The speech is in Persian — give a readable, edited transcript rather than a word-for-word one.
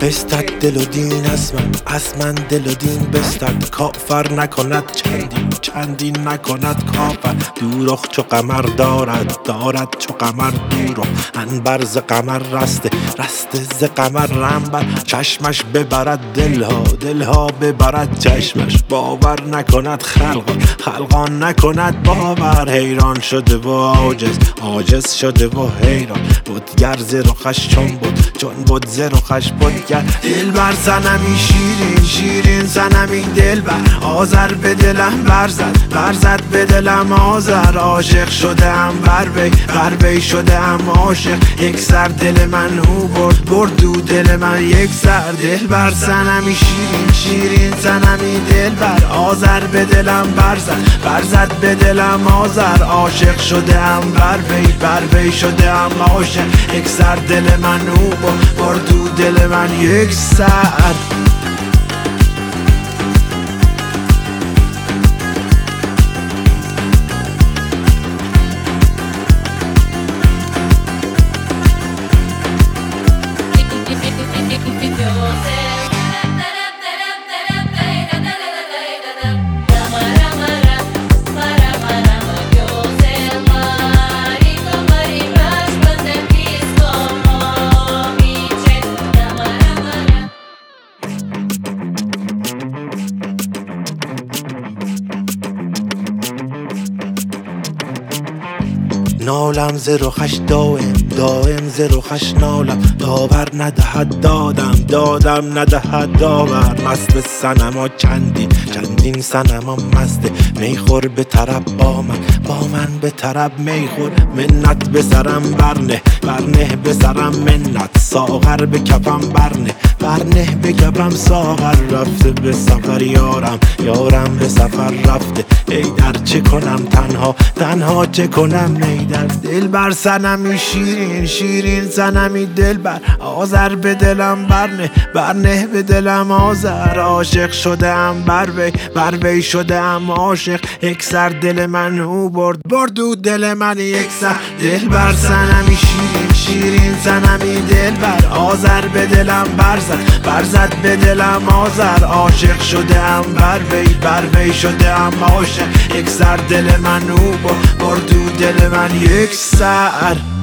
بستد دل و دین از من دل و دین بستد. کافر نکند چندین نکند کافر. دوروخ چو قمر دارد چو قمر دوروخ. انبر ز قمر رسته ز قمر رنبر. چشمش ببرد دلها ببرد چشمش. باور نکند خلقان نکند باور. حیران شده و عاجز شده و حیران. بتگر ز رخش چون بود ز رخش بتگر. دلبر صنمی شیرین صنمی دلبر. آذر به دلم برزد به دلم آذر. عاشق شدم بر وی شدم عاشق. یک سر دل من او برد دو دل من یک سر. دلبر صنمی شیرین صنمی دلبر. آذر به دلم برزد به دلم آذر. عاشق شدم بر وی شدم عاشق. یک سر دل من او برد دو دل من یک سر. نالم ز رخش دائم ز رخش نالم. داور ندهد دادم ندهد داور. مست صنما چندین صنما مسته. میخور به طرب با من به طرب میخور. منت به سرم برنه به سرم منت. ساغر به کفم برنه به کفم ساغر. رفته به سفر یارم به سفر رفته. ای در چه کنم تنها چه کنم ای در. دلبر صنمی شیرین صنمی دلبر. آذر به دلم برنه به دلم آذر. عاشق شدم بر وی شدم عاشق. یک سر دل من او برد دو دل من یک سر. دلبر صنمی شیرین صنمی دلبر. آذر به دلم برزد به دلم آذر. عاشق شدم بر وی شدم عاشق. یک سر دل من او برد دو دل من یک سر.